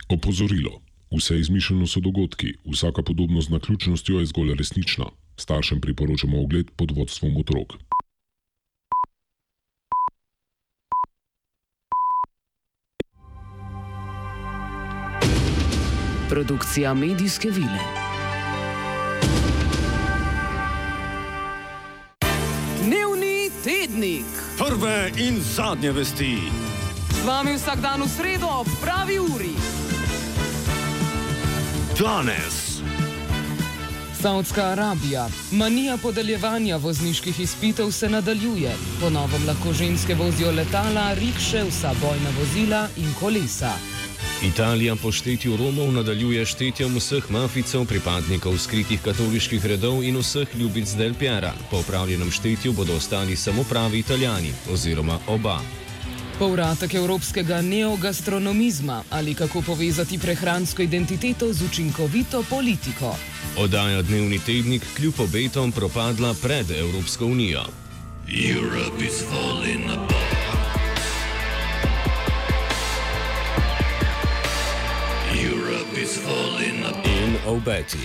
Opozorilo. Vse izmišljeno so dogodki, vsaka podobnost z naključnostjo je zgolj resnična. Staršem priporočamo ogled pod vodstvom otrok. Produkcija medijske vile. Dnevni tednik. Prve in zadnje vesti. Z vami vsak dan v sredo ob pravi uri. Danes. Saudska Arabija. Manija podeljevanja vozniških izpitov se nadaljuje. Po novem lahko ženske vozijo letala, rikše, vsa bojna vozila in kolesa. Italija po štetju Romov nadaljuje štetjem vseh mafijcev, pripadnikov skritih katoliških redov in vseh ljubic Del Piera. Po opravljenem štetju bodo ostali samo pravi Italijani, oziroma oba. Povratek evropskega neogastronomizma ali kako povezati prehransko identiteto z učinkovito politiko. Oddaja Dnevni tednik kljub obetom propadla pred Evropsko unijo. Europe is falling apart. Europe is falling apart. In obeti.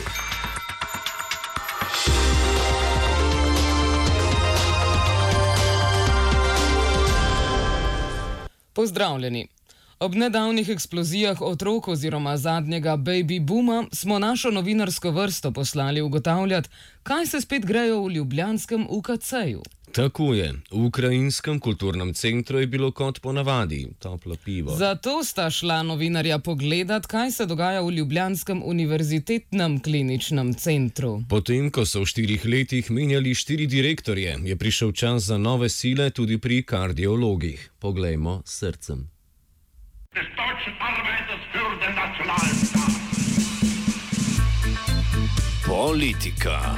Pozdravljeni. Ob nedavnih eksplozijah otrok oziroma zadnjega baby booma smo našo novinarsko vrsto poslali ugotavljati, kaj se spet grejo v ljubljanskem UKC-ju. Tako je. V Ukrajinskem kulturnem centru je bilo kot ponavadi, toplo pivo. Zato sta šla novinarja pogledat, kaj se dogaja v ljubljanskem univerzitetnem kliničnem centru. Potem, ko so v 4 letih menjali 4 direktorje, je prišel čas za nove sile tudi pri kardiologih. Poglejmo s srcem. Politika.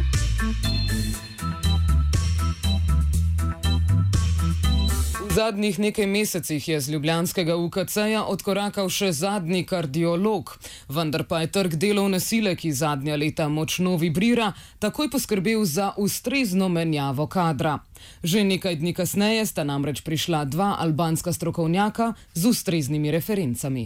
V zadnjih nekaj mesecih je z ljubljanskega UKC-ja odkorakal še zadnji kardiolog, vendar pa je trg delovne sile, ki zadnja leta močno vibrira, takoj poskrbel za ustrezno menjavo kadra. Že nekaj dni kasneje sta namreč prišla 2 albanska strokovnjaka z ustreznimi referencami.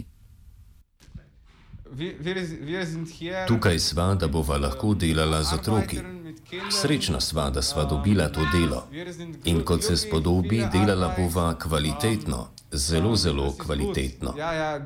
Tukaj sva, da bova lahko delala z otroki. Srečna sva, da sva dobila to delo. In kot se spodobi, delala bova kvalitetno, zelo, zelo kvalitetno.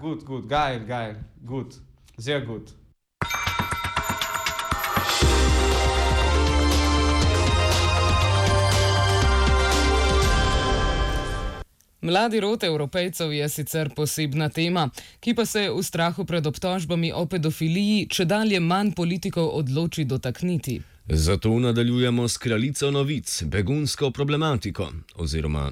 Mladi rod Evropejcev je sicer posebna tema, ki pa se v strahu pred obtožbami o pedofiliji čedalje manj politikov odloči dotakniti. Zato nadaljujemo s kraljico novic, begunsko problematiko, oziroma...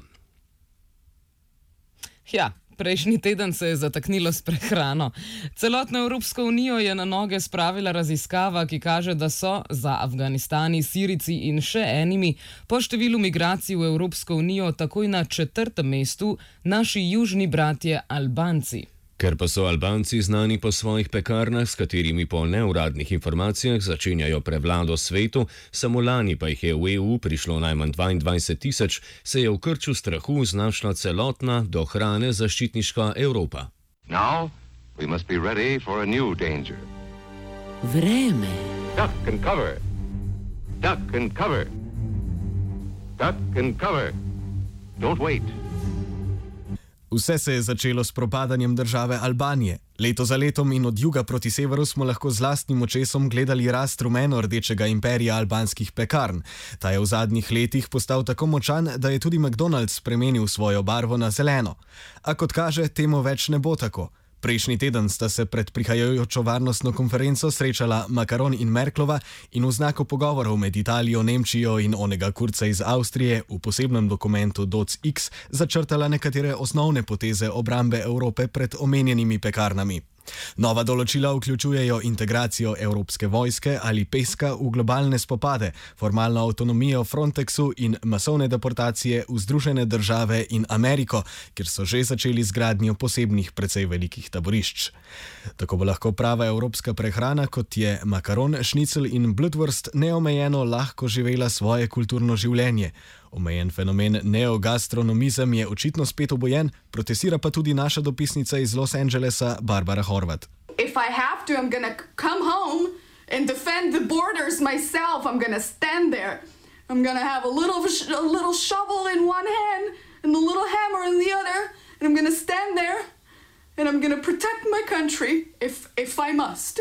Ja, prejšnji teden se je zataknilo s prehrano. Celotno Evropsko unijo je na noge spravila raziskava, ki kaže, da so za Afganistani, Sirijci in še enimi po številu migracij v Evropsko unijo takoj na 4. mestu naši južni bratje Albanci. Ker pa so Albanci znani po svojih pekarnah, s katerimi po neuradnih informacijah začenjajo prevlado svetu, samo lani pa jih je v EU prišlo najmanj 22 000, se je v krču strahu znašla celotna do hrane zaščitniška Evropa. Now we must be ready for a new danger. Vreme. Duck and cover. Duck and cover. Duck and cover. Don't wait. Vse se je začelo s propadanjem države Albanije. Leto za letom in od juga proti severu smo lahko z lastnim očesom gledali rast rumeno-rdečega imperija albanskih pekarn. Ta je v zadnjih letih postal tako močan, da je tudi McDonald's spremenil svojo barvo na zeleno. A kot kaže, temu več ne bo tako. Prejšnji teden sta se pred prihajajočo varnostno konferenco srečala Macron in Merklova in v znaku pogovorov med Italijo, Nemčijo in onega kurca iz Avstrije v posebnem dokumentu DOC-X začrtala nekatere osnovne poteze obrambe Evrope pred omenjenimi pekarnami. Nova določila vključujejo integracijo Evropske vojske ali PESCA v globalne spopade, formalno avtonomijo Frontexu in masovne deportacije v Združene države in Ameriko, kjer so že začeli z gradnjo posebnih precej velikih taborišč. Tako bo lahko prava evropska prehrana, kot je makaron, šnicl in blutwurst, neomejeno lahko živela svoje kulturno življenje. Omejen fenomen neogastronomizem je očitno spet obojen, protestira pa tudi naša dopisnica iz Los Angelesa Barbara Horvat. If I have to, I'm gonna come home and defend the borders myself. I'm gonna stand there. I'm gonna have a little shovel in one hand and a little hammer in the other, and I'm gonna stand there and I'm gonna protect my country if I must.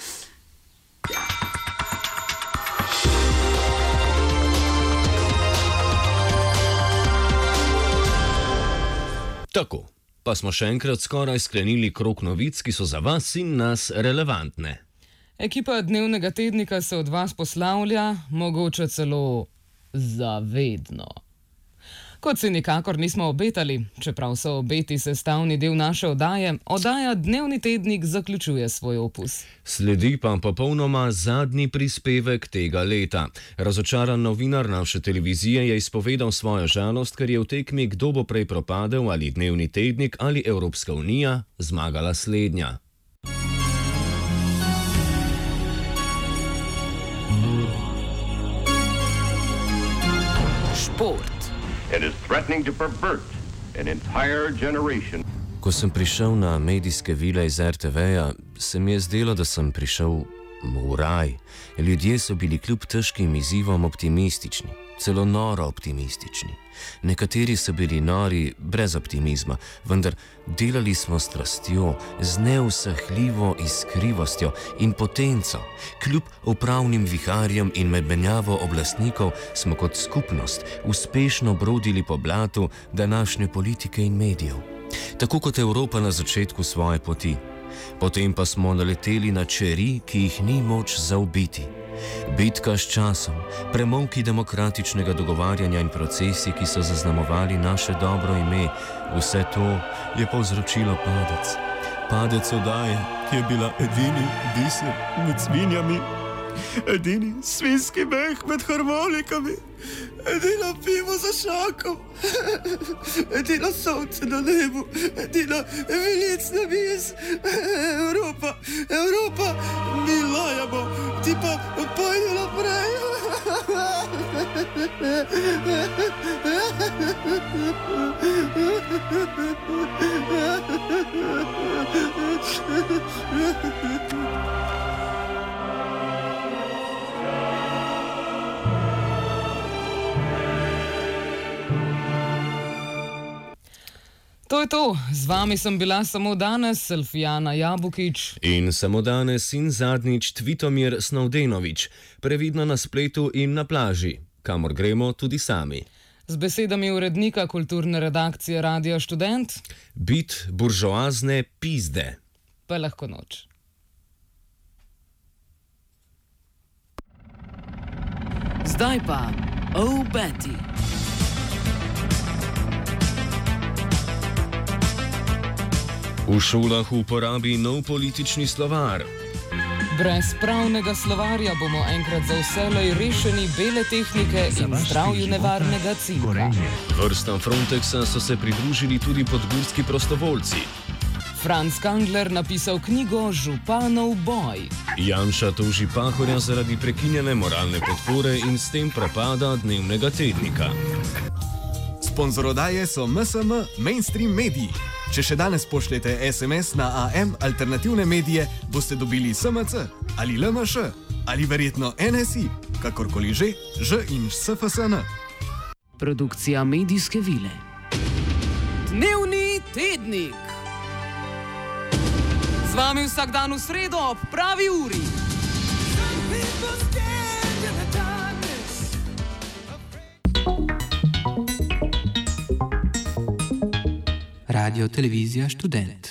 Tako, pa smo še enkrat skoraj sklenili krog novic, ki so za vas in nas relevantne. Ekipa dnevnega tednika se od vas poslavlja, mogoče celo zavedno. Kot si nikakor nismo obetali, čeprav so obeti sestavni del naše oddaje, oddaja Dnevni tednik zaključuje svoj opus. Sledi pa popolnoma zadnji prispevek tega leta. Razočaran novinar naše televizije je izpovedal svojo žalost, ker je v tekmi Kdo bo prej propadel ali Dnevni tednik ali Evropska unija zmagala slednja. Šport. It is threatening to pervert an entire generation. Ko sem prišel na medijske vile iz RTV-ja, se mi je zdelo, da sem prišel v raj. Ljudje so bili kljub težkim izzivom optimistični, celo noro optimistični. Nekateri so bili nori brez optimizma, vendar delali smo s strastjo, z neusahljivo iskrivostjo in potenco. Kljub upravnim viharjem in medmenjavo oblastnikov smo kot skupnost uspešno brodili po blatu današnje politike in medijev. Tako kot Evropa na začetku svoje poti. Potem pa smo naleteli na čeri, ki jih ni moč zaobiti. Bitka s časom, premolki demokratičnega dogovarjanja in procesi, ki so zaznamovali naše dobro ime, vse to je povzročilo padec. Padec oddaje, ki je bila edini biser med svinjami, edini svinjski meh med harmonikami, edino pivo za šakom, edino sonce na nebu, edino velicna mis. Evropa, mi lajamo, ti pa pojdi naprej. To je to. Z vami sem bila samo danes, Selfijana Jabukič. In samo danes in zadnjič Tvitomir Snowdenovič. Previdno na spletu in na plaži, kamor gremo tudi sami. Z besedami urednika kulturne redakcije Radia Študent. Bit buržoazne pizde. Pa lahko noč. Zdaj pa, Oh Betty. V šolah uporabi nov politični slovar. Brez pravnega slovarja bomo enkrat za vselej rešeni bele tehnike in zdravju nevarnega cinka. Vrstam Frontexa so se pridružili tudi podgurski prostovoljci. Franz Kangler napisal knjigo Županov boj. Janša toži Pahorja zaradi prekinjene moralne podpore in s tem prepada Dnevnega tednika. Sponzor oddaje so MSM Mainstream Mediji. Če še danes pošljete SMS na AM Alternativne medije, boste dobili SMC ali LMŠ ali verjetno NSI, kakorkoli že, Ž in SFSN. Produkcija medijske vile. Dnevni tednik. Z vami vsak dan v sredo ob pravi uri. Radio Televizija Študent.